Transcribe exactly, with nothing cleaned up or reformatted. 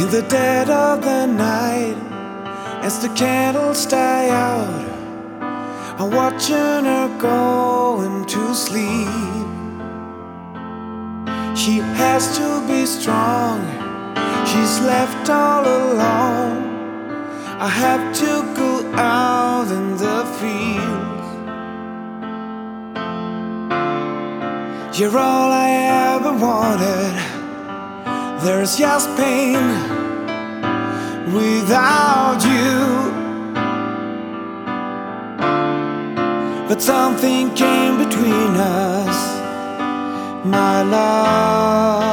In the dead of the night, as the candles die out, I'm watching her going to sleep. She has to be strong, she's left all alone. I have to go out in the fields. You're all I ever wanted. There's just pain without you. But something came between us, my love.